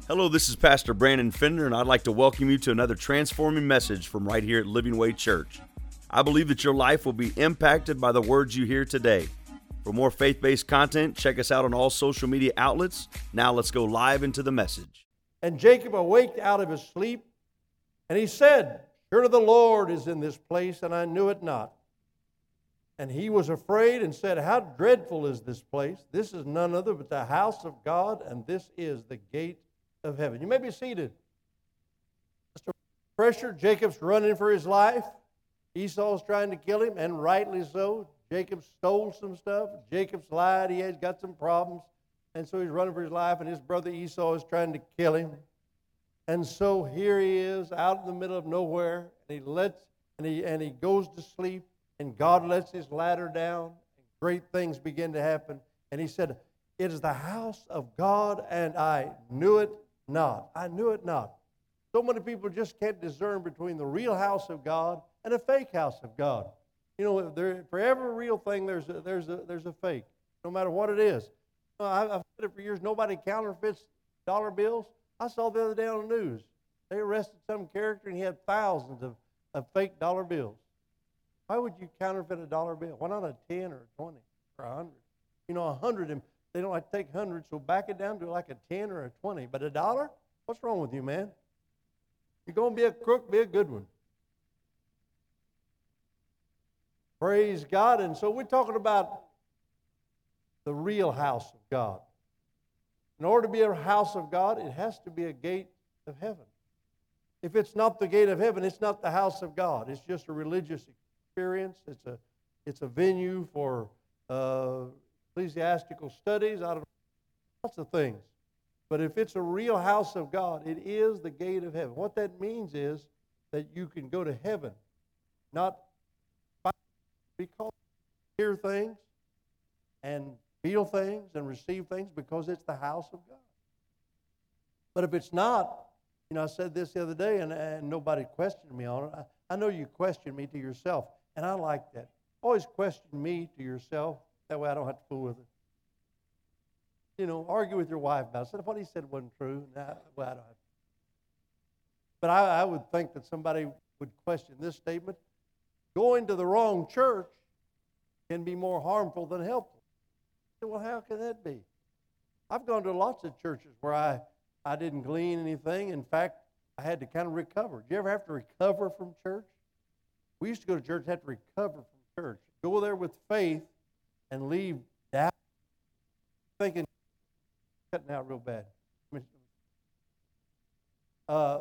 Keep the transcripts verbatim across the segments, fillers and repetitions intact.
Hello, this is Pastor Brandon Fender, and I'd like to welcome you to another transforming message from right here at Living Way Church. I believe that your life will be impacted by the words you hear today. For more faith-based content, check us out on all social media outlets. Now let's go live into the message. And Jacob awaked out of his sleep, and he said, "Surely the Lord is in this place, and I knew it not." And he was afraid and said, "How dreadful is this place? This is none other but the house of God, and this is the gate of heaven." You may be seated. Mister Pressure, Jacob's running for his life. Esau's trying to kill him, and rightly so. Jacob stole some stuff. Jacob's lied. He has got some problems. And so he's running for his life, and his brother Esau is trying to kill him. And so here he is out in the middle of nowhere, and he lets and he and he goes to sleep, and God lets his ladder down, and great things begin to happen. And he said, "It is the house of God, and I knew it not." I knew it not. So many people just can't discern between the real house of God and a fake house of God. You know, there, for every real thing, there's a, there's a, there's a fake, no matter what it is. You know, I, I've said it for years, nobody counterfeits dollar bills. I saw the other day on the news, they arrested some character, and he had thousands of, of fake dollar bills. Why would you counterfeit a dollar bill? Why not a ten or a twenty or a hundred? You know, a hundred, they don't like to take hundreds, so back it down to like a ten or a twenty. But a dollar? What's wrong with you, man? You're going to be a crook, be a good one. Praise God. And so we're talking about the real house of God. In order to be a house of God, it has to be a gate of heaven. If it's not the gate of heaven, it's not the house of God. It's just a religious experience. It's a, it's a venue for uh, ecclesiastical studies. I don't know, lots of things. But if it's a real house of God, it is the gate of heaven. What that means is that you can go to heaven, not because hear things and feel things and receive things because it's the house of God. But if it's not, you know, I said this the other day, and, and nobody questioned me on it. I, I know you question me to yourself, and I like that. Always question me to yourself. That way I don't have to fool with it. You know, argue with your wife about it. Said, what he said wasn't true. Nah, well, I don't have to. But I, I would think that somebody would question this statement. Going to the wrong church can be more harmful than helpful. Well, how can that be? I've gone to lots of churches where I, I didn't glean anything. In fact, I had to kind of recover. Did you ever have to recover from church? We used to go to church and have to recover from church. Go there with faith and leave doubt, thinking, cutting out real bad. Uh,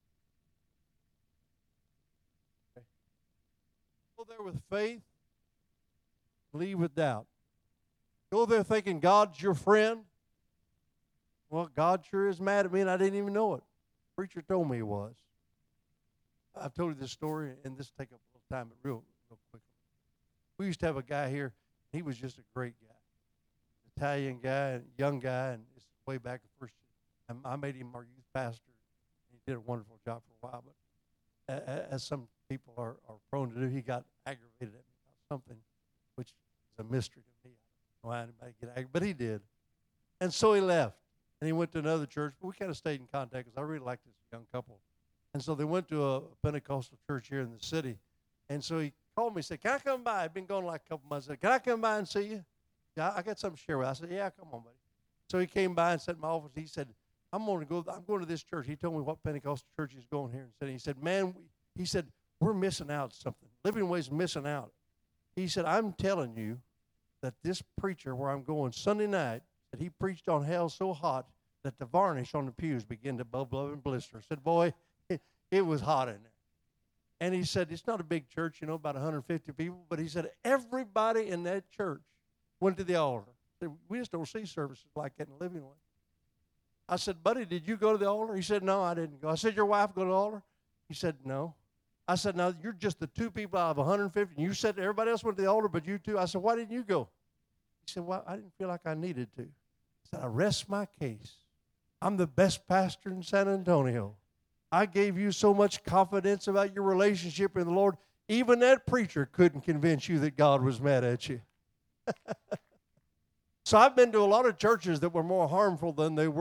go there with faith, leave with doubt. Go there thinking God's your friend. Well, God sure is mad at me, and I didn't even know it. The preacher told me he was. I've told you this story, and this will take up a little time, but real, real quickly. We used to have a guy here. He was just a great guy. Italian guy, young guy, and it's way back the first year. I made him our youth pastor. He did a wonderful job for a while, but as some people are, are prone to do, he got aggravated at me about something, which is a mystery to me. I don't know how anybody get aggravated, but he did. And so he left, and he went to another church, but we kind of stayed in contact because I really liked this young couple. And so they went to a Pentecostal church here in the city, and so he called me and said, "Can I come by?" I've been going like a couple months. I said, "Can I come by and see you?" Yeah, I got something to share with you. I said, "Yeah, come on, buddy." So he came by and sat in my office. He said, I'm going to go, I'm going to this church. He told me what Pentecostal church he's going here. And said, he said, "Man," he said, "we're missing out something. Living Way's missing out." He said, "I'm telling you that this preacher where I'm going Sunday night, that he preached on hell so hot that the varnish on the pews began to bubble up and blister." I said, "Boy, it, it was hot in there." And he said, it's not a big church, you know, about one hundred fifty people, but he said, everybody in that church went to the altar. Said, "We just don't see services like that in Living Way." I said, "Buddy, did you go to the altar?" He said, "No, I didn't go." I said, "Your wife go to the altar?" He said, "No." I said, "Now, you're just the two people out of one hundred fifty, and you said everybody else went to the altar, but you two." I said, "Why didn't you go?" He said, "Well, I didn't feel like I needed to." I said, "I rest my case. I'm the best pastor in San Antonio. I gave you so much confidence about your relationship with the Lord. Even that preacher couldn't convince you that God was mad at you." So I've been to a lot of churches that were more harmful than they were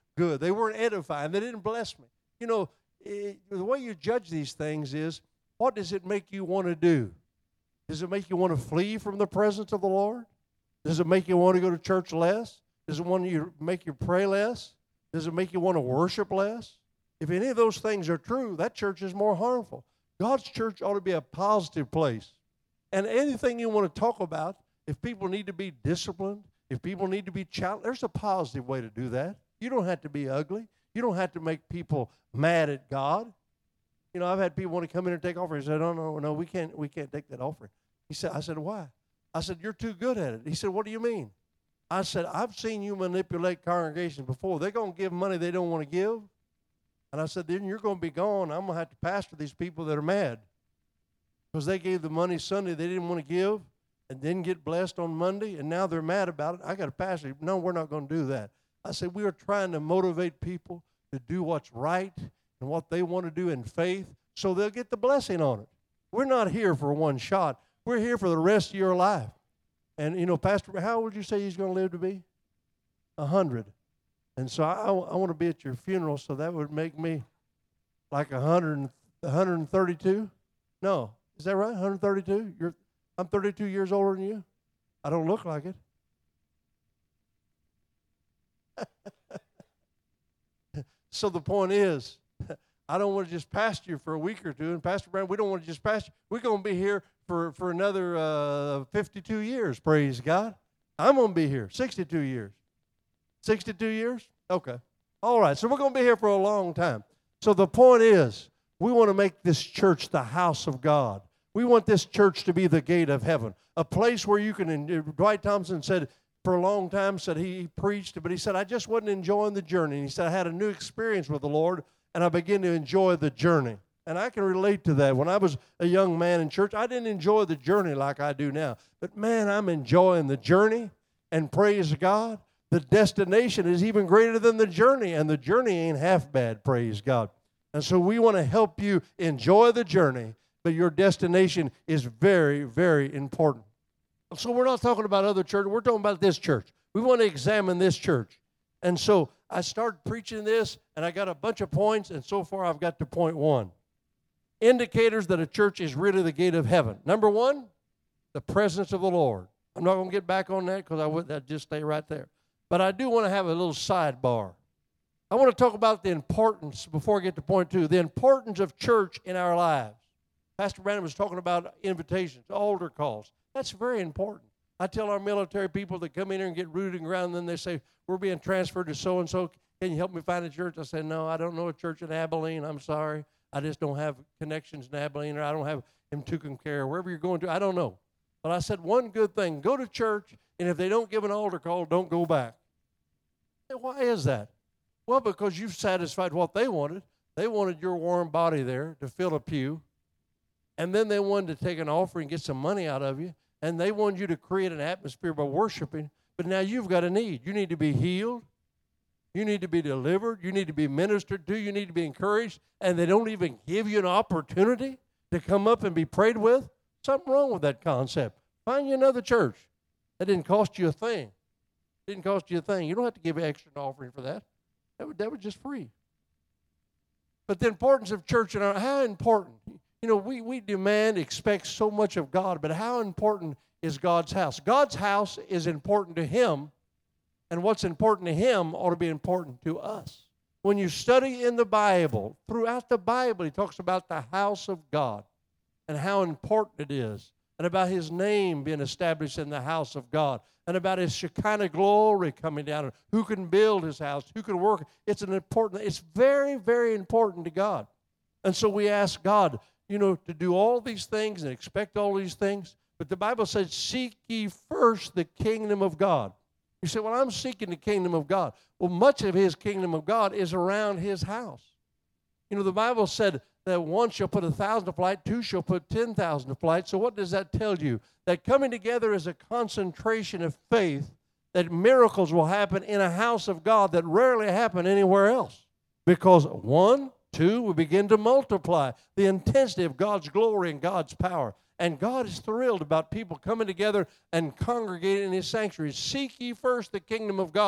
good. They weren't edifying. They didn't bless me. You know, it, the way you judge these things is, what does it make you want to do? Does it make you want to flee from the presence of the Lord? Does it make you want to go to church less? Does it want you make you pray less? Does it make you want to worship less? If any of those things are true, that church is more harmful. God's church ought to be a positive place. And anything you want to talk about, if people need to be disciplined, if people need to be challenged, there's a positive way to do that. You don't have to be ugly. You don't have to make people mad at God. You know, I've had people want to come in and take offering. He said, no, no, no, we can't, we can't take that offering. He said, I said, why? I said, you're too good at it. He said, what do you mean? I said, I've seen you manipulate congregations before. They're going to give money they don't want to give. And I said, then you're going to be gone. I'm going to have to pastor these people that are mad because they gave the money Sunday they didn't want to give and didn't get blessed on Monday, and now they're mad about it. I got to pastor. No, we're not going to do that. I said, we are trying to motivate people to do what's right and what they want to do in faith so they'll get the blessing on it. We're not here for one shot. We're here for the rest of your life. And, you know, Pastor, how old would you say he's going to live to be? A hundred. And so I, I, I want to be at your funeral, so that would make me like a hundred, one hundred thirty-two. No, is that right? one hundred thirty-two? You're, I'm thirty-two years older than you. I don't look like it. So the point is, I don't want to just pastor you for a week or two. And Pastor Brand, we don't want to just pastor. We're going to be here for, for another uh, fifty-two years, praise God. I'm going to be here, sixty-two years. sixty-two years? Okay. All right, so we're going to be here for a long time. So the point is, we want to make this church the house of God. We want this church to be the gate of heaven, a place where you can, Dwight Thompson said, for a long time, said he, he preached, but he said, I just wasn't enjoying the journey. And he said, I had a new experience with the Lord, and I began to enjoy the journey. And I can relate to that. When I was a young man in church, I didn't enjoy the journey like I do now. But, man, I'm enjoying the journey, and praise God, the destination is even greater than the journey, and the journey ain't half bad, praise God. And so we want to help you enjoy the journey, but your destination is very, very important. So we're not talking about other churches. We're talking about this church. We want to examine this church. And so I started preaching this, and I got a bunch of points, and so far I've got to point one. Indicators that a church is really the gate of heaven. Number one, the presence of the Lord. I'm not going to get back on that because I would I'd just stay right there. But I do want to have a little sidebar. I want to talk about the importance, before I get to point two, the importance of church in our lives. Pastor Brandon was talking about invitations, altar calls. That's very important. I tell our military people that come in here and get rooted and grounded, and then they say, we're being transferred to so-and-so. Can you help me find a church? I say, no, I don't know a church in Abilene. I'm sorry. I just don't have connections in Abilene, or I don't have in Tucumcari, wherever you're going to. I don't know. But I said one good thing, go to church, and if they don't give an altar call, don't go back. I said, why is that? Well, because you've satisfied what they wanted. They wanted your warm body there to fill a pew. And then they wanted to take an offering and get some money out of you. And they wanted you to create an atmosphere by worshiping. But now you've got a need. You need to be healed. You need to be delivered. You need to be ministered to. You need to be encouraged. And they don't even give you an opportunity to come up and be prayed with. Something wrong with that concept. Find you another church. That didn't cost you a thing. It didn't cost you a thing. You don't have to give an extra offering for that. That was, that was just free. But the importance of church, and how important? You know, we, we demand, expect so much of God, but how important is God's house? God's house is important to Him, and what's important to Him ought to be important to us. When you study in the Bible, throughout the Bible, He talks about the house of God and how important it is, and about His name being established in the house of God, and about His Shekinah glory coming down, and who can build His house, who can work. It's an important, it's very, very important to God. And so we ask God, you know, to do all these things and expect all these things. But the Bible says, seek ye first the kingdom of God. You say, well, I'm seeking the kingdom of God. Well, much of His kingdom of God is around His house. You know, the Bible said that one shall put a thousand to flight, two shall put ten thousand to flight. So what does that tell you? That coming together is a concentration of faith, that miracles will happen in a house of God that rarely happen anywhere else. Because one, two, we begin to multiply the intensity of God's glory and God's power. And God is thrilled about people coming together and congregating in His sanctuary. Seek ye first the kingdom of God.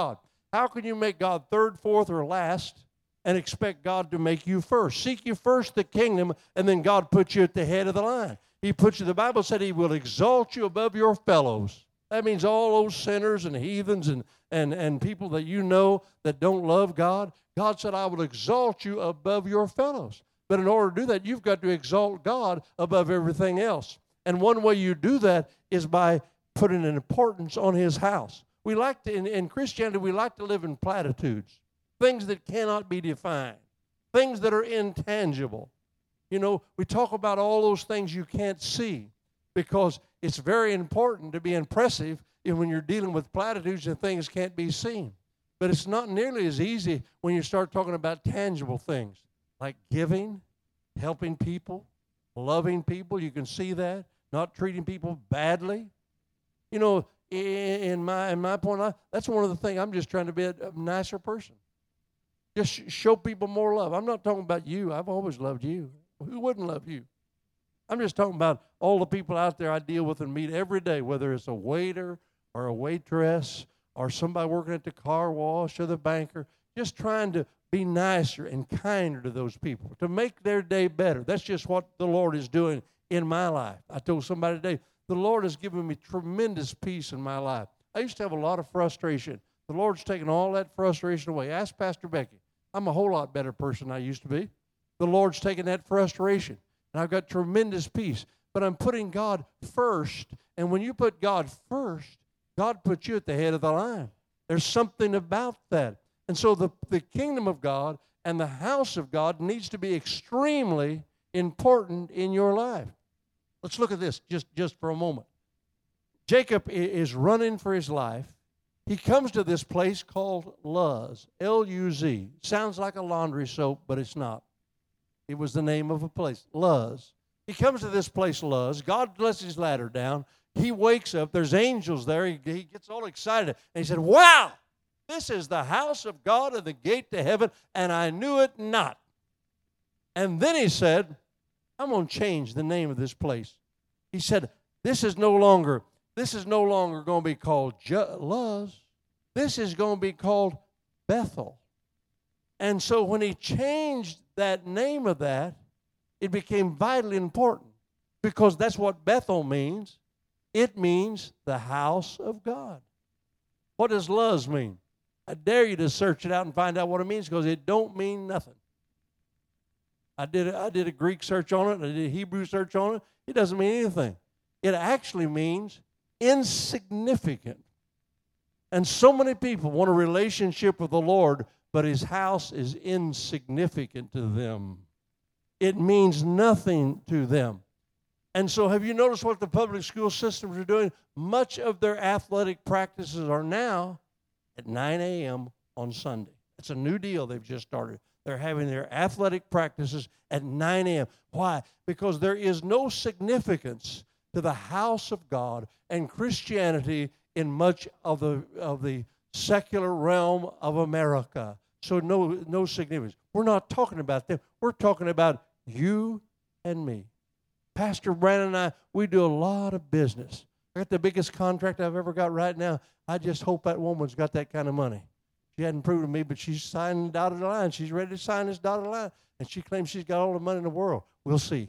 How can you make God third, fourth, or last and expect God to make you first? Seek you first the kingdom, and then God puts you at the head of the line. He puts you, the Bible said he will exalt you above your fellows. That means all those sinners and heathens and, and, and people that you know that don't love God. God said, I will exalt you above your fellows. But in order to do that, you've got to exalt God above everything else. And one way you do that is by putting an importance on his house. We like to, in, in Christianity, we like to live in platitudes, things that cannot be defined, things that are intangible. You know, we talk about all those things you can't see because it's very important to be impressive when you're dealing with platitudes and things can't be seen. But it's not nearly as easy when you start talking about tangible things like giving, helping people, loving people. You can see that, not treating people badly. You know, in my in my point of life, that's one of the things. I'm just trying to be a, a nicer person. Just show people more love. I'm not talking about you. I've always loved you. Who wouldn't love you? I'm just talking about all the people out there I deal with and meet every day, whether it's a waiter or a waitress or somebody working at the car wash or the banker, just trying to be nicer and kinder to those people, to make their day better. That's just what the Lord is doing in my life. I told somebody today, the Lord has given me tremendous peace in my life. I used to have a lot of frustration. The Lord's taken all that frustration away. Ask Pastor Becky. I'm a whole lot better person than I used to be. The Lord's taken that frustration, and I've got tremendous peace. But I'm putting God first, and when you put God first, God puts you at the head of the line. There's something about that. And so the, the kingdom of God and the house of God needs to be extremely important in your life. Let's look at this just, just for a moment. Jacob is running for his life. He comes to this place called Luz, L U Z. Sounds like a laundry soap, but it's not. It was the name of a place, Luz. He comes to this place, Luz. God lets his ladder down. He wakes up. There's angels there. He, he gets all excited. And he said, wow, this is the house of God and the gate to heaven, and I knew it not. And then he said, I'm going to change the name of this place. He said, this is no longer, this is no longer going to be called Luz. This is going to be called Bethel. And so when he changed that name of that, it became vitally important because that's what Bethel means. It means the house of God. What does Luz mean? I dare you to search it out and find out what it means because it don't mean nothing. I did a, I did a Greek search on it. I did a Hebrew search on it. It doesn't mean anything. It actually means insignificant. And so many people want a relationship with the Lord, but his house is insignificant to them. It means nothing to them. And so have you noticed what the public school systems are doing? Much of their athletic practices are now at nine a.m. on Sunday. It's a new deal they've just started. They're having their athletic practices at nine a.m. Why? Because there is no significance to the house of God and Christianity in much of the of the secular realm of America. So no, no significance. We're not talking about them. We're talking about you and me. Pastor Brandon and I, we do a lot of business. I got the biggest contract I've ever got right now. I just hope that woman's got that kind of money. She hadn't proved to me, but she's signed the dotted line. She's ready to sign this dotted line. And she claims she's got all the money in the world. We'll see.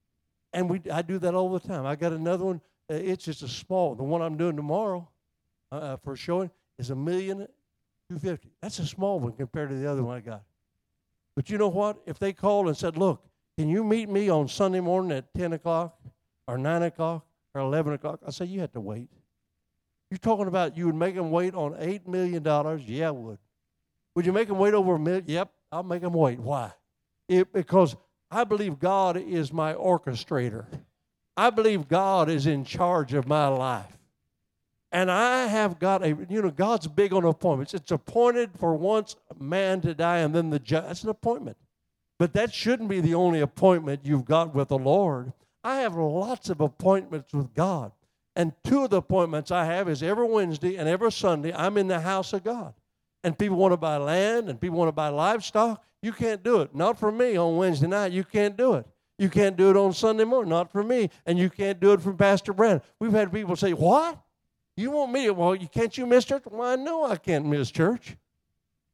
And we, I do that all the time. I got another one. Uh, it's just a small. The one I'm doing tomorrow uh, for showing is a million two fifty. That's a small one compared to the other one I got. But you know what? If they called and said, look, can you meet me on Sunday morning at ten o'clock or nine o'clock or eleven o'clock? I say, you have to wait. You're talking about you would make them wait on eight million dollars? Yeah, I would. Would you make them wait over a million? Yep, I'll make them wait. Why? It, because I believe God is my orchestrator. I believe God is in charge of my life. And I have got a, you know, God's big on appointments. It's appointed for once a man to die and then the judge. That's an appointment. But that shouldn't be the only appointment you've got with the Lord. I have lots of appointments with God. And two of the appointments I have is every Wednesday and every Sunday, I'm in the house of God. And people want to buy land and people want to buy livestock. You can't do it. Not for me on Wednesday night. You can't do it. You can't do it on Sunday morning. Not for me. And you can't do it from Pastor Brandon. We've had people say, what? You want me to? Well, you, can't you miss church? Well, I know I can't miss church.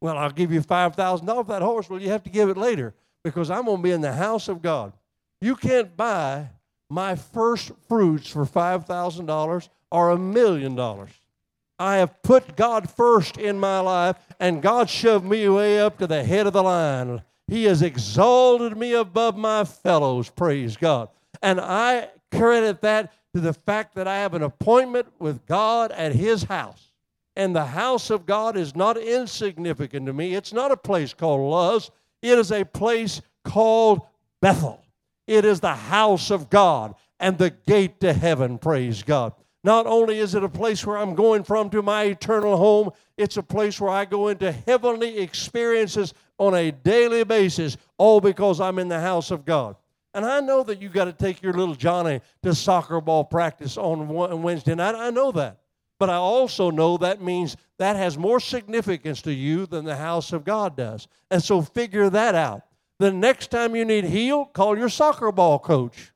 Well, I'll give you five thousand dollars for that horse. Well, you have to give it later because I'm going to be in the house of God. You can't buy my first fruits for five thousand dollars or a million dollars. I have put God first in my life, and God shoved me way up to the head of the line. He has exalted me above my fellows, praise God. And I credit that to the fact that I have an appointment with God at His house. And the house of God is not insignificant to me. It's not a place called Luz. It is a place called Bethel. It is the house of God and the gate to heaven, praise God. Not only is it a place where I'm going from to my eternal home, it's a place where I go into heavenly experiences on a daily basis, all because I'm in the house of God. And I know that you got to take your little Johnny to soccer ball practice on Wednesday night. I know that. But I also know that means that has more significance to you than the house of God does. And so figure that out. The next time you need healed, call your soccer ball coach.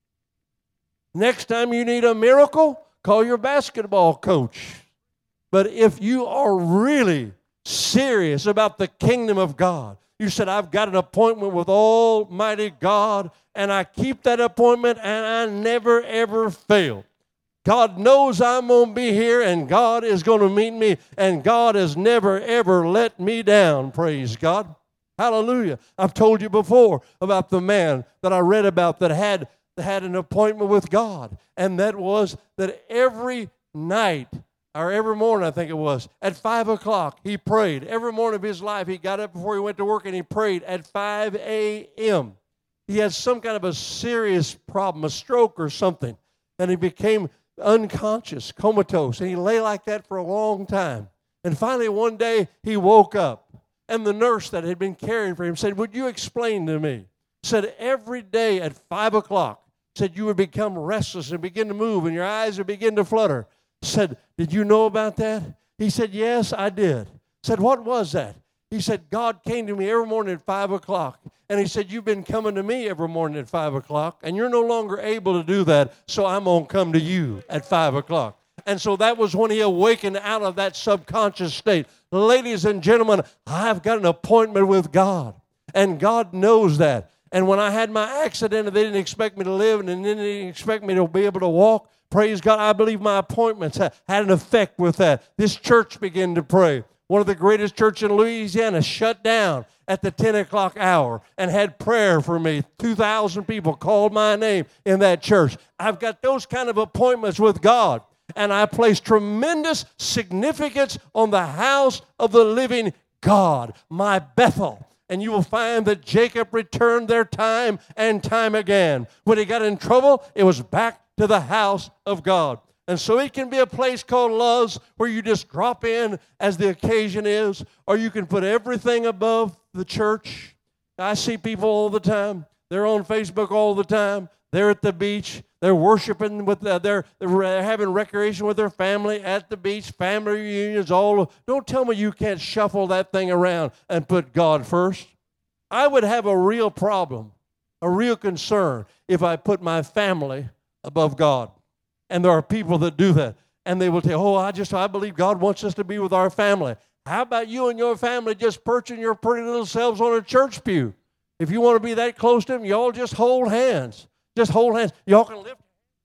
Next time you need a miracle, call your basketball coach. But if you are really serious about the kingdom of God, you said, I've got an appointment with Almighty God, and I keep that appointment, and I never, ever fail. God knows I'm going to be here, and God is going to meet me, and God has never, ever let me down, praise God. Hallelujah. I've told you before about the man that I read about that had, that had an appointment with God, and that was that every night, or every morning, I think it was, at five o'clock, he prayed. Every morning of his life, he got up before he went to work, and he prayed at five a.m. He had some kind of a serious problem, a stroke or something, and he became unconscious, comatose, and he lay like that for a long time. And finally, one day, he woke up, and the nurse that had been caring for him said, would you explain to me? Said every day at five o'clock, said you would become restless and begin to move, and your eyes would begin to flutter. Said, did you know about that? He said, yes, I did. Said, what was that? He said, God came to me every morning at five o'clock. And he said, you've been coming to me every morning at five o'clock, and you're no longer able to do that, so I'm going to come to you at five o'clock. And so that was when he awakened out of that subconscious state. Ladies and gentlemen, I've got an appointment with God, and God knows that. And when I had my accident and they didn't expect me to live and they didn't expect me to be able to walk, praise God, I believe my appointments had an effect with that. This church began to pray. One of the greatest churches in Louisiana shut down at the ten o'clock hour and had prayer for me. two thousand people called my name in that church. I've got those kind of appointments with God, and I place tremendous significance on the house of the living God, my Bethel. And you will find that Jacob returned there time and time again. When he got in trouble, it was back to the house of God. And so it can be a place called Luz where you just drop in as the occasion is, or you can put everything above the church. I see people all the time. They're on Facebook all the time. They're at the beach. They're worshiping with uh, they're, they're having recreation with their family at the beach, family reunions, all. Don't tell me you can't shuffle that thing around and put God first. I would have a real problem, a real concern if I put my family above God. And there are people that do that. And they will tell, oh, I just, I believe God wants us to be with our family. How about you and your family just perching your pretty little selves on a church pew? If you want to be that close to Him, y'all just hold hands. Just hold hands. Y'all can lift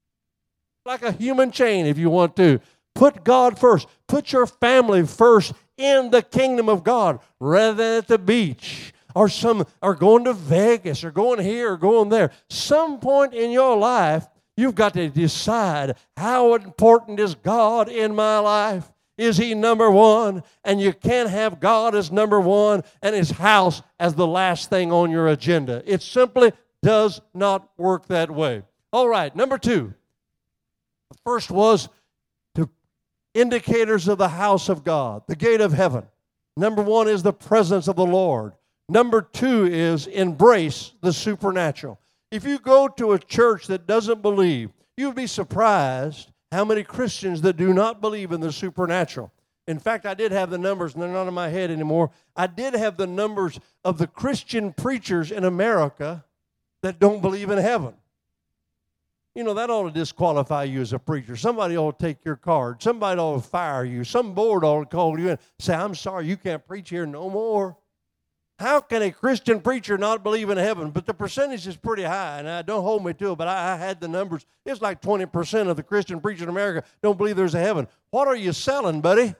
like a human chain if you want to. Put God first. Put your family first in the kingdom of God rather than at the beach or some or going to Vegas or going here or going there. Some point in your life, you've got to decide how important is God in my life. Is He number one? And you can't have God as number one and His house as the last thing on your agenda. It simply does not work that way. All right, number two. The first was to indicators of the house of God, the gate of heaven. Number one is the presence of the Lord. Number two is embrace the supernatural. If you go to a church that doesn't believe, you'd be surprised how many Christians that do not believe in the supernatural. In fact, I did have the numbers, and they're not in my head anymore. I did have the numbers of the Christian preachers in America that don't believe in heaven. you know, that ought to disqualify you as a preacher. Somebody ought to take your card. Somebody ought to fire you. Some board ought to call you in and say, I'm sorry, you can't preach here no more. How can a Christian preacher not believe in heaven? But the percentage is pretty high, and I don't hold me to it, but I, I had the numbers. It's like twenty percent of the Christian preachers in America don't believe there's a heaven. What are you selling, buddy?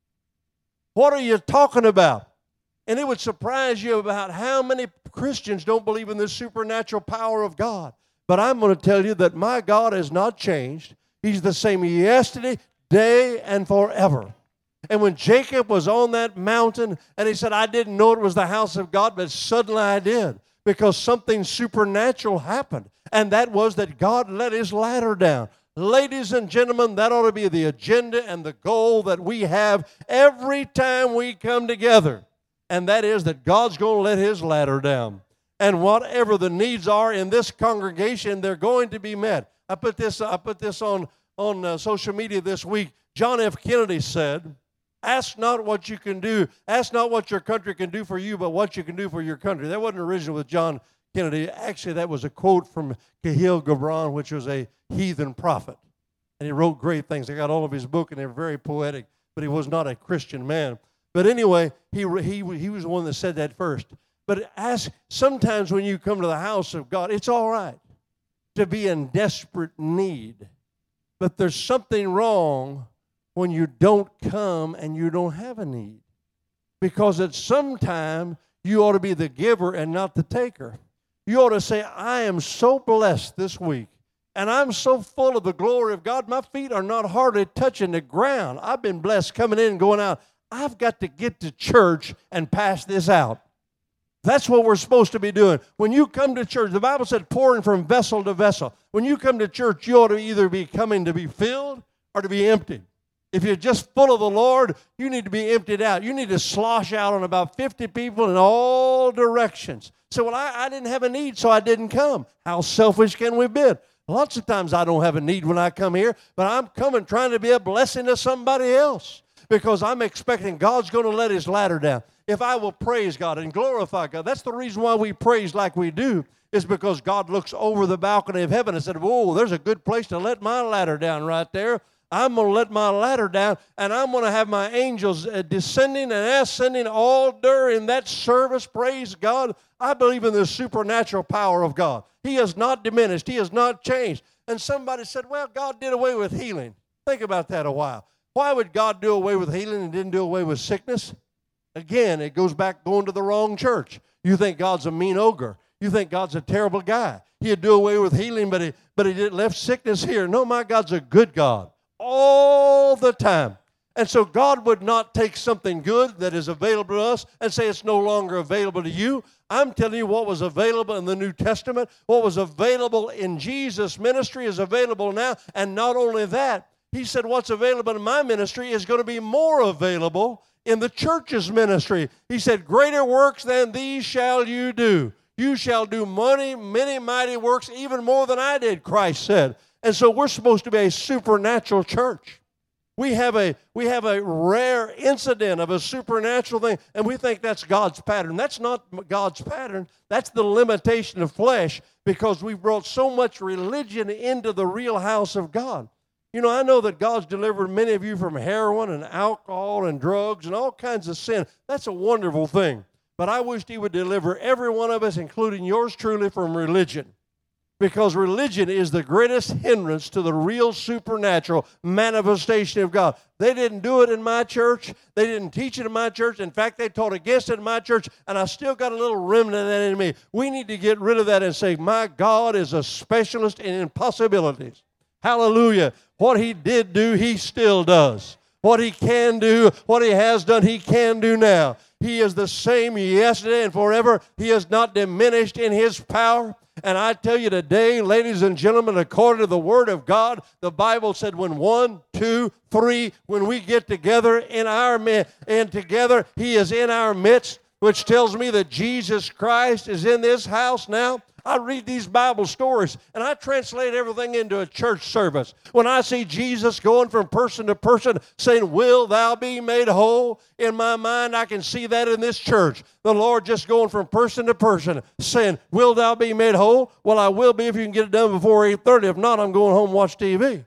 What are you talking about? And it would surprise you about how many Christians don't believe in this supernatural power of God. But I'm going to tell you that my God has not changed. He's the same yesterday, day, and forever. And when Jacob was on that mountain, and he said, I didn't know it was the house of God, but suddenly I did, because something supernatural happened. And that was that God let his ladder down. Ladies and gentlemen, that ought to be the agenda and the goal that we have every time we come together. And that is that God's going to let his ladder down. And whatever the needs are in this congregation, they're going to be met. I put this, I put this on, on uh, social media this week. John F. Kennedy said, ask not what you can do, ask not what your country can do for you, but what you can do for your country. That wasn't original with John Kennedy. Actually, that was a quote from Khalil Gibran, which was a heathen prophet. And he wrote great things. I got all of his book, and they're very poetic, but he was not a Christian man. But anyway, he, he, he was the one that said that first. But ask, sometimes when you come to the house of God, it's all right to be in desperate need. But there's something wrong when you don't come and you don't have a need. Because at some time, you ought to be the giver and not the taker. You ought to say, I am so blessed this week, and I'm so full of the glory of God, my feet are not hardly touching the ground. I've been blessed coming in and going out. I've got to get to church and pass this out. That's what we're supposed to be doing. When you come to church, the Bible said pouring from vessel to vessel. When you come to church, you ought to either be coming to be filled or to be emptied. If you're just full of the Lord, you need to be emptied out. You need to slosh out on about fifty people in all directions. So, well, I, I didn't have a need, so I didn't come. How selfish can we be? Lots of times I don't have a need when I come here, but I'm coming trying to be a blessing to somebody else because I'm expecting God's going to let his ladder down. If I will praise God and glorify God, that's the reason why we praise like we do, is because God looks over the balcony of heaven and said, whoa, there's a good place to let my ladder down right there. I'm going to let my ladder down, and I'm going to have my angels uh, descending and ascending all during that service. Praise God. I believe in the supernatural power of God. He has not diminished. He has not changed. And somebody said, well, God did away with healing. Think about that a while. Why would God do away with healing and didn't do away with sickness? Again, it goes back going to the wrong church. You think God's a mean ogre. You think God's a terrible guy. He'd do away with healing, but he, but he didn't left sickness here. No, my God's a good God. All the time. And so God would not take something good that is available to us and say it's no longer available to you. I'm telling you what was available in the New Testament, what was available in Jesus' ministry is available now. And not only that, he said what's available in my ministry is going to be more available in the church's ministry. He said, greater works than these shall you do. You shall do many, many mighty works, even more than I did, Christ said. And so we're supposed to be a supernatural church. We have a we have a rare incident of a supernatural thing, and we think that's God's pattern. That's not God's pattern. That's the limitation of flesh, because we brought so much religion into the real house of God. You know, I know that God's delivered many of you from heroin and alcohol and drugs and all kinds of sin. That's a wonderful thing. But I wished he would deliver every one of us, including yours truly, from religion. Because religion is the greatest hindrance to the real supernatural manifestation of God. They didn't do it in my church. They didn't teach it in my church. In fact, they taught against it in my church, and I still got a little remnant of that in me. We need to get rid of that and say, my God is a specialist in impossibilities. Hallelujah. What he did do, he still does. What he can do, what he has done, he can do now. He is the same yesterday and forever. He has not diminished in his power. And I tell you today, ladies and gentlemen, according to the Word of God, the Bible said when one, two, three, when we get together in our midst, and together He is in our midst, which tells me that Jesus Christ is in this house now. I read these Bible stories, and I translate everything into a church service. When I see Jesus going from person to person saying, will thou be made whole? In my mind, I can see that in this church. The Lord just going from person to person saying, will thou be made whole? Well, I will be if you can get it done before eight thirty. If not, I'm going home and watch T V.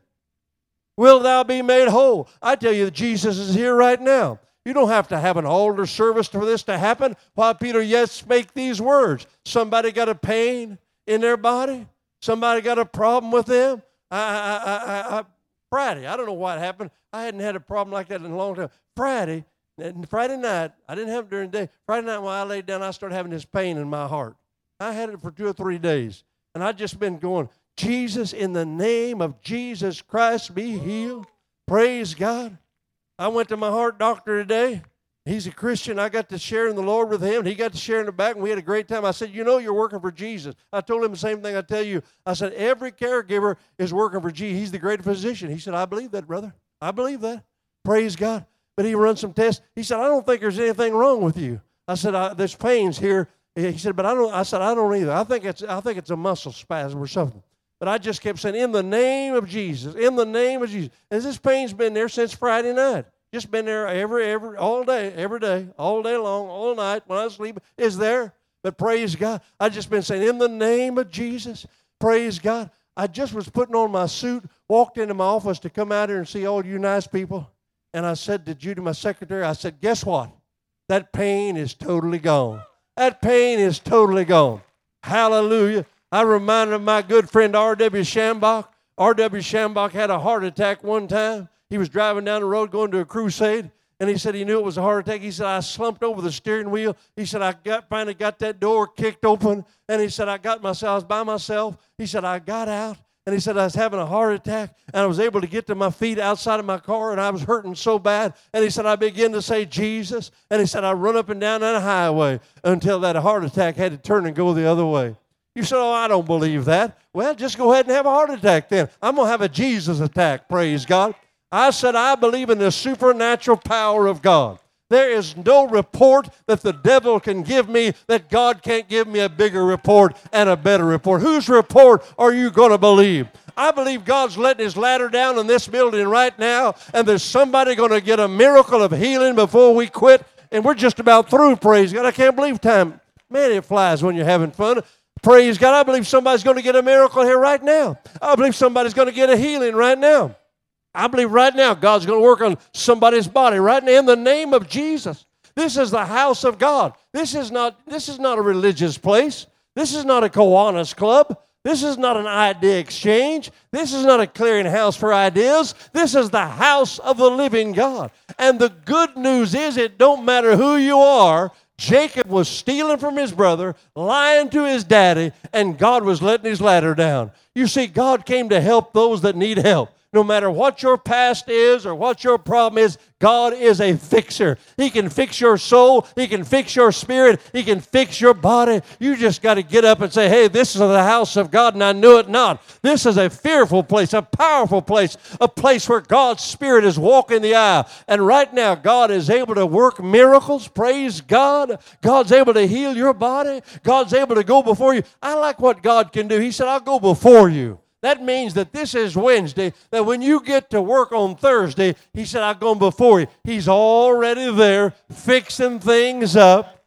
Will thou be made whole? I tell you that Jesus is here right now. You don't have to have an altar service for this to happen. While Peter yet spake these words, somebody got a pain in their body? Somebody got a problem with them? I, I, I, I, Friday, I don't know what happened. I hadn't had a problem like that in a long time. Friday, Friday night, I didn't have it during the day. Friday night when I laid down, I started having this pain in my heart. I had it for two or three days. And I'd just been going, Jesus, in the name of Jesus Christ, be healed. Praise God. I went to my heart doctor today. He's a Christian. I got to share in the Lord with him. He got to share in the back, and we had a great time. I said, you know, you're working for Jesus. I told him the same thing I tell you. I said, every caregiver is working for Jesus. He's the great physician. He said, I believe that, brother. I believe that. Praise God. But he run some tests. He said, I don't think there's anything wrong with you. I said, I, there's pains here. He said, but I don't. I said, I don't either. I think it's. I think it's a muscle spasm or something. But I just kept saying, in the name of Jesus, in the name of Jesus. And this pain's been there since Friday night. Just been there every, every, all day, every day, all day long, all night, when I was sleeping, is there. But praise God, I just been saying, in the name of Jesus, praise God. I just was putting on my suit, walked into my office to come out here and see all you nice people. And I said to Judy, my secretary, I said, guess what? That pain is totally gone. That pain is totally gone. Hallelujah. I reminded of my good friend R W Shambach. R W Shambach had a heart attack one time. He was driving down the road going to a crusade, and he said he knew it was a heart attack. He said, I slumped over the steering wheel. He said, I got finally got that door kicked open, and he said, I got myself, I was by myself. He said, I got out, and he said, I was having a heart attack, and I was able to get to my feet outside of my car, and I was hurting so bad. And he said, I began to say, Jesus. And he said, I run up and down that highway until that heart attack had to turn and go the other way. You said, oh, I don't believe that. Well, just go ahead and have a heart attack then. I'm going to have a Jesus attack, praise God. I said, I believe in the supernatural power of God. There is no report that the devil can give me that God can't give me a bigger report and a better report. Whose report are you going to believe? I believe God's letting His ladder down in this building right now, and there's somebody going to get a miracle of healing before we quit, and we're just about through, praise God. I can't believe time. Man, it flies when you're having fun. Praise God. I believe somebody's going to get a miracle here right now. I believe somebody's going to get a healing right now. I believe right now God's going to work on somebody's body right now in the name of Jesus. This is the house of God. This is not, this is not a religious place. This is not a Kiwanis club. This is not an idea exchange. This is not a clearinghouse for ideas. This is the house of the living God. And the good news is it don't matter who you are. Jacob was stealing from his brother, lying to his daddy, and God was letting his ladder down. You see, God came to help those that need help. No matter what your past is or what your problem is, God is a fixer. He can fix your soul. He can fix your spirit. He can fix your body. You just got to get up and say, hey, this is the house of God, and I knew it not. This is a fearful place, a powerful place, a place where God's Spirit is walking the aisle. And right now, God is able to work miracles. Praise God. God's able to heal your body. God's able to go before you. I like what God can do. He said, I'll go before you. That means that this is Wednesday, that when you get to work on Thursday, He said, I've gone before you. He's already there fixing things up.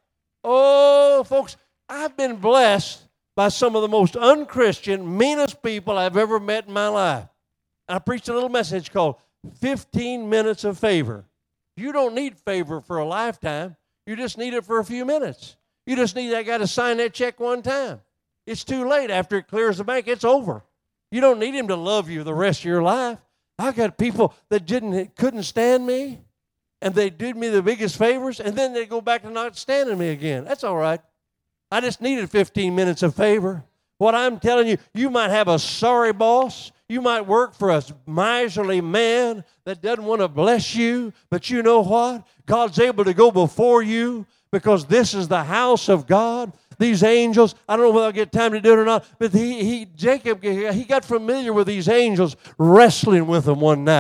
Oh, folks, I've been blessed by some of the most unchristian, meanest people I've ever met in my life. I preached a little message called fifteen minutes of favor. You don't need favor for a lifetime. You just need it for a few minutes. You just need that guy to sign that check one time. It's too late. After it clears the bank, it's over. You don't need him to love you the rest of your life. I got people that didn't, couldn't stand me, and they did me the biggest favors, and then they go back to not standing me again. That's all right. I just needed fifteen minutes of favor. What I'm telling you, you might have a sorry boss. You might work for a miserly man that doesn't want to bless you, but you know what? God's able to go before you because this is the house of God. These angels, I don't know whether I'll get time to do it or not, but he, he Jacob, he got familiar with these angels wrestling with him one night.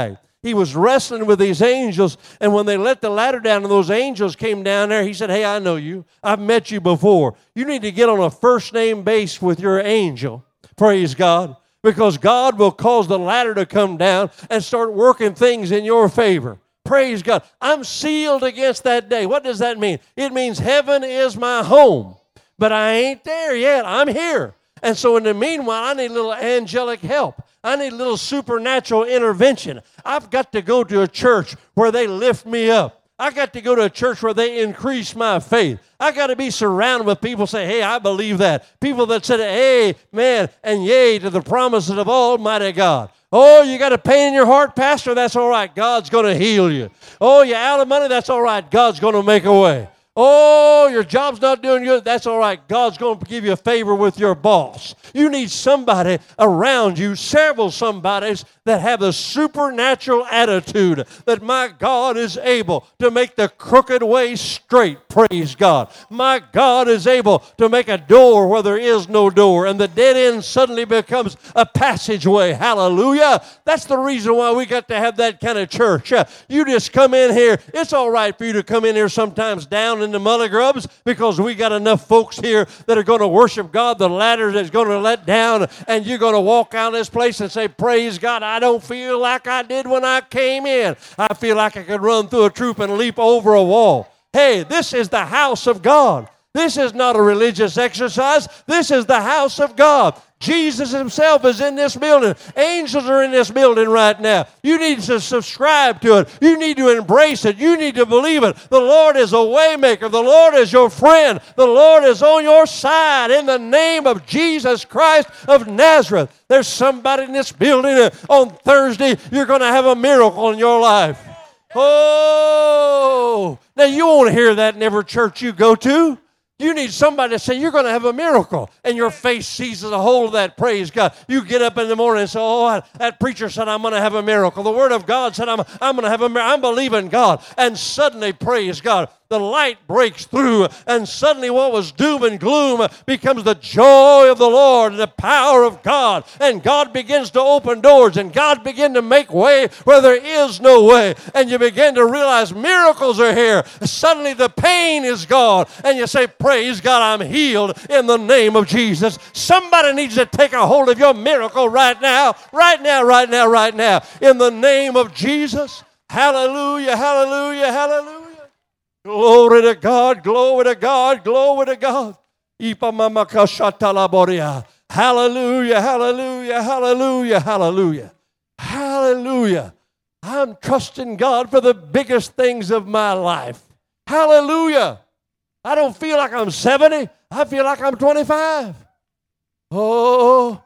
He was wrestling with these angels, and when they let the ladder down and those angels came down there, he said, hey, I know you. I've met you before. You need to get on a first-name base with your angel. Praise God. Because God will cause the ladder to come down and start working things in your favor. Praise God. I'm sealed against that day. What does that mean? It means heaven is my home. But I ain't there yet. I'm here. And so in the meanwhile, I need a little angelic help. I need a little supernatural intervention. I've got to go to a church where they lift me up. I got to go to a church where they increase my faith. I got to be surrounded with people say, hey, I believe that. People that said, amen and yea to the promises of Almighty God. Oh, you got a pain in your heart, Pastor? That's all right. God's going to heal you. Oh, you're out of money? That's all right. God's going to make a way. Oh, your job's not doing good. That's all right. God's going to give you a favor with your boss. You need somebody around you, several somebodies that have the supernatural attitude that my God is able to make the crooked way straight. Praise God. My God is able to make a door where there is no door, and the dead end suddenly becomes a passageway. Hallelujah. That's the reason why we got to have that kind of church. Uh, you just come in here. It's all right for you to come in here sometimes down in the mully grubs, because we got enough folks here that are going to worship God. The ladder that's going to let down, and you're going to walk out of this place and say, praise God, I don't feel like I did when I came in. I feel like I could run through a troop and leap over a wall. Hey, this is the house of God. This is not a religious exercise. This is the house of God. Jesus himself is in this building. Angels are in this building right now. You need to subscribe to it. You need to embrace it. You need to believe it. The Lord is a waymaker. The Lord is your friend. The Lord is on your side in the name of Jesus Christ of Nazareth. There's somebody in this building on Thursday. You're going to have a miracle in your life. Oh, now you won't hear that in every church you go to. You need somebody to say, you're going to have a miracle. And your face seizes a hold of that, praise God. You get up in the morning and say, oh, that preacher said I'm going to have a miracle. The Word of God said I'm, I'm going to have a miracle. I'm believing God. And suddenly, praise God, the light breaks through. And suddenly what was doom and gloom becomes the joy of the Lord and the power of God. And God begins to open doors. And God begins to make way where there is no way. And you begin to realize miracles are here. Suddenly the pain is gone. And you say, praise God, I'm healed in the name of Jesus. Somebody needs to take a hold of your miracle right now, right now, right now, right now, in the name of Jesus. Hallelujah, hallelujah, hallelujah. Glory to God, glory to God, glory to God. Hallelujah, hallelujah, hallelujah, hallelujah, hallelujah. I'm trusting God for the biggest things of my life. Hallelujah. I don't feel like I'm seventy. I feel like I'm twenty-five. Oh,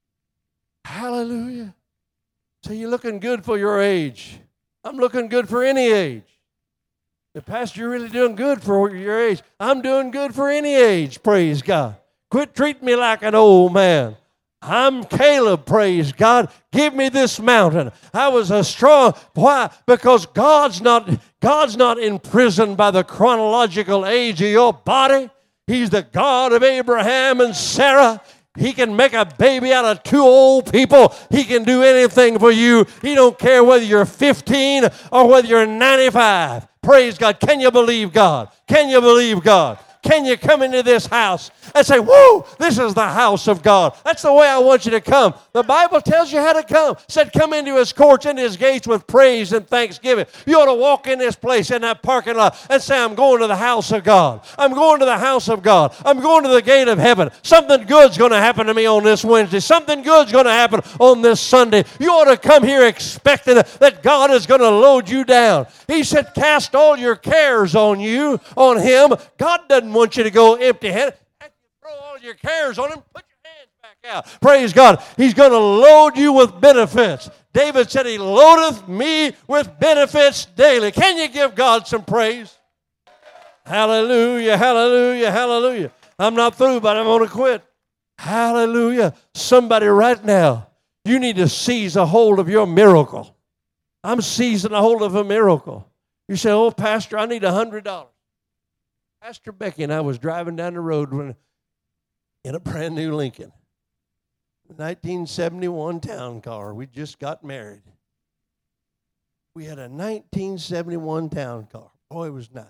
hallelujah. So you're looking good for your age. I'm looking good for any age. The pastor, you're really doing good for your age. I'm doing good for any age, praise God. Quit treating me like an old man. I'm Caleb, praise God. Give me this mountain. I was a strong, why? Because God's not, God's not imprisoned by the chronological age of your body. He's the God of Abraham and Sarah. He can make a baby out of two old people. He can do anything for you. He don't care whether you're fifteen or whether you're ninety-five. Praise God. Can you believe God? Can you believe God? Can you come into this house and say, whoa, this is the house of God. That's the way I want you to come. The Bible tells you how to come. It said, come into his courts, into his gates with praise and thanksgiving. You ought to walk in this place, in that parking lot, and say, I'm going to the house of God. I'm going to the house of God. I'm going to the gate of heaven. Something good's going to happen to me on this Wednesday. Something good's going to happen on this Sunday. You ought to come here expecting that God is going to load you down. He said, cast all your cares on you, on him. God doesn't want you to go empty-handed. Throw all your cares on him. Put your hands back out. Praise God. He's going to load you with benefits. David said, he loadeth me with benefits daily. Can you give God some praise? Hallelujah, hallelujah, hallelujah. I'm not through, but I'm going to quit. Hallelujah. Somebody right now, you need to seize a hold of your miracle. I'm seizing a hold of a miracle. You say, oh, Pastor, I need one hundred dollars. Pastor Becky and I was driving down the road when, in a brand new Lincoln, nineteen seventy-one town car. We just got married. We had a nineteen seventy-one town car. Boy, it was nice.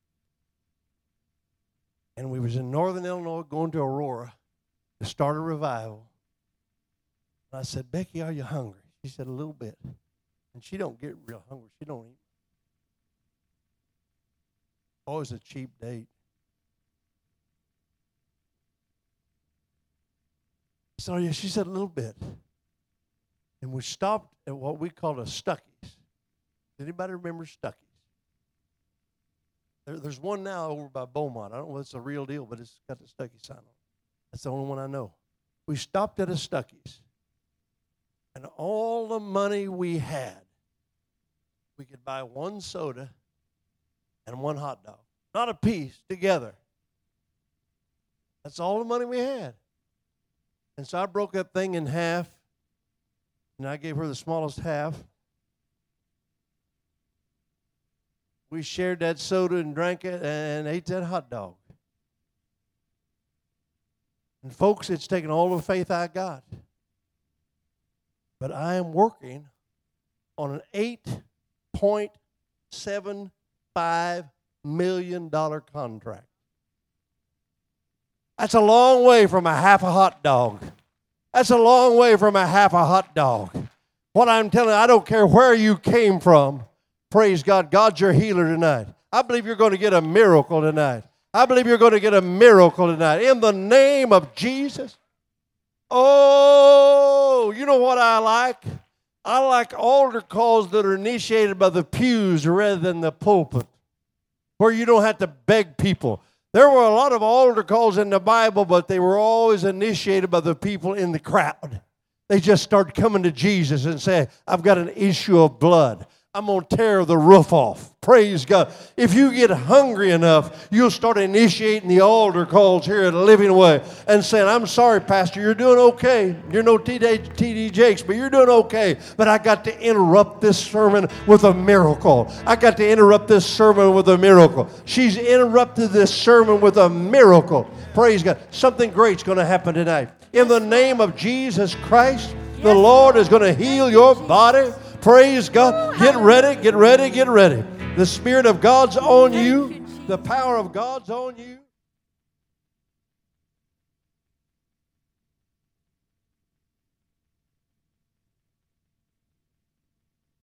And we was in northern Illinois going to Aurora to start a revival. And I said, Becky, are you hungry? She said, a little bit. And she don't get real hungry. She don't eat. Always a cheap date. So yeah, she said a little bit. And we stopped at what we called a Stuckey's. Anybody remember Stuckey's? There, there's one now over by Beaumont. I don't know if it's a real deal, but it's got the Stuckey's sign on it. That's the only one I know. We stopped at a Stuckey's. And all the money we had, we could buy one soda and one hot dog. Not a piece, together. That's all the money we had. And so I broke that thing in half, and I gave her the smallest half. We shared that soda and drank it and ate that hot dog. And folks, it's taken all the faith I got. But I am working on an eight point seven five million dollars contract. That's a long way from a half a hot dog. That's a long way from a half a hot dog. What I'm telling you, I don't care where you came from. Praise God. God's your healer tonight. I believe you're going to get a miracle tonight. I believe you're going to get a miracle tonight. In the name of Jesus. Oh, you know what I like? I like altar calls that are initiated by the pews rather than the pulpit, where you don't have to beg people. There were a lot of altar calls in the Bible, but they were always initiated by the people in the crowd. They just started coming to Jesus and say, I've got an issue of blood. I'm going to tear the roof off. Praise God. If you get hungry enough, you'll start initiating the altar calls here at Living Way and saying, I'm sorry, Pastor, you're doing okay. You're no T D Jakes, but you're doing okay. But I got to interrupt this sermon with a miracle. I got to interrupt this sermon with a miracle. She's interrupted this sermon with a miracle. Praise God. Something great's going to happen tonight. In the name of Jesus Christ, the Lord is going to heal your body. Praise God. Get ready, get ready, get ready. The Spirit of God's on you. The power of God's on you.